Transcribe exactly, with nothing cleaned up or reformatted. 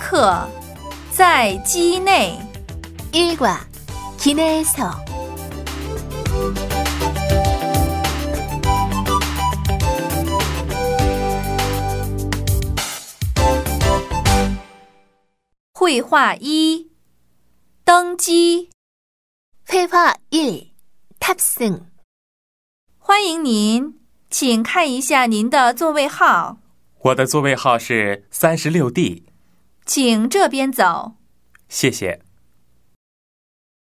客在机内。 일과 기내에서 绘画一，登机。 회화 일. 탑승. 欢迎您，请看一下您的座位号。 我的座位号是三十六 D。 请这边走。 谢谢。